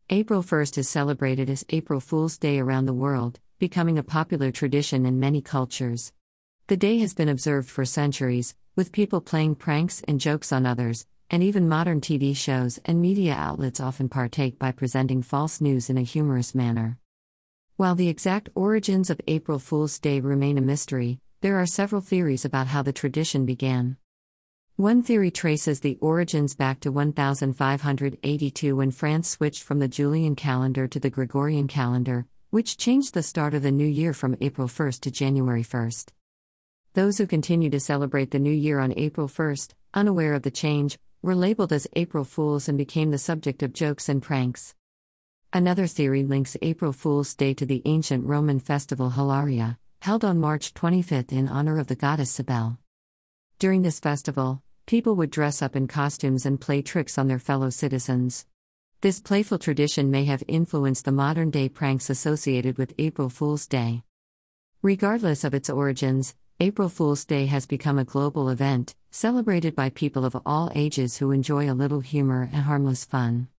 April 1st is celebrated as April Fool's Day around the world, becoming a popular tradition in many cultures. The day has been observed for centuries, with people playing pranks and jokes on others, and even modern TV shows and media outlets often partake by presenting false news in a humorous manner. While the exact origins of April Fool's Day remain a mystery, there are several theories about how the tradition began. One theory traces the origins back to 1582 when France switched from the Julian calendar to the Gregorian calendar, which changed the start of the new year from April 1st to January 1st. Those who continue to celebrate the new year on April 1st, unaware of the change, were labeled as April Fools and became the subject of jokes and pranks. Another theory links April Fool's Day to the ancient Roman festival Hilaria, held on March 25th in honor of the goddess Cybele. During this festival, people would dress up in costumes and play tricks on their fellow citizens. This playful tradition may have influenced the modern-day pranks associated with April Fool's Day. Regardless of its origins, April Fool's Day has become a global event, celebrated by people of all ages who enjoy a little humor and harmless fun.